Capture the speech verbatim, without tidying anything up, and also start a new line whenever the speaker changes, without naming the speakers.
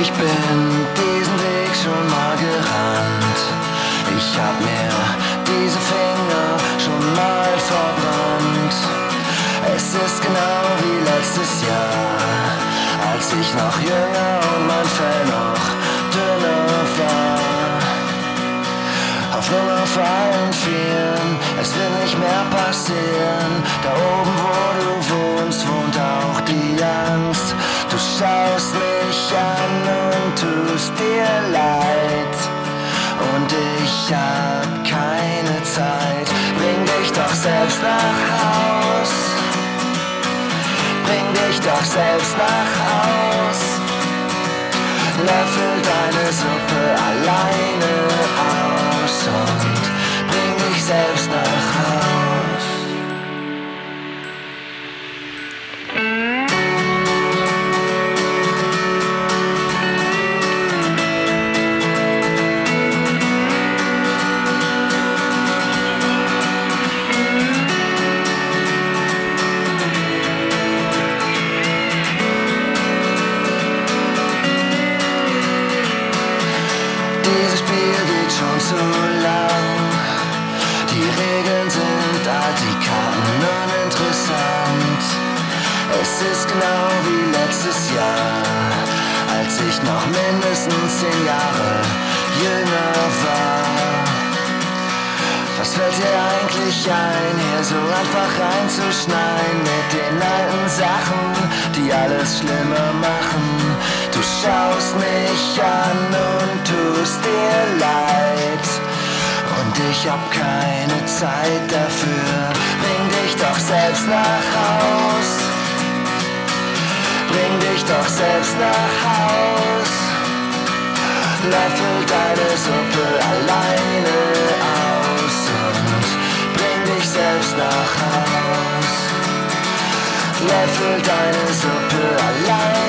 Ich bin diesen Weg schon mal gerannt. Ich hab mir diese Finger schon mal verbrannt. Es ist genau wie letztes Jahr, als ich noch jünger und mein Fell noch dünner war. Auf Nummer fallen vieren, es wird nicht mehr passieren. Da oben, wo du wohnst, wohnt auch die Angst. Du schaust mich an und tust dir leid. Und ich hab keine Zeit. Bring dich doch selbst nach Haus. Bring dich doch selbst nach Haus. Löffel deine Suppe alleine aus und bring dich selbst nach Haus. Dieses Spiel geht schon zu lang. Die Regeln sind alt, die Karten uninteressant. Es ist genau wie letztes Jahr, als ich noch mindestens zehn Jahre jünger war. Was fällt dir eigentlich ein, hier so einfach reinzuschneiden mit den alten Sachen, die alles schlimmer machen? Du schaust mich an und tust dir leid. Und ich hab keine Zeit dafür. Bring dich doch selbst nach Haus. Bring dich doch selbst nach Haus. Löffel deine Suppe alleine aus und bring dich selbst nach Haus. Löffel deine Suppe alleine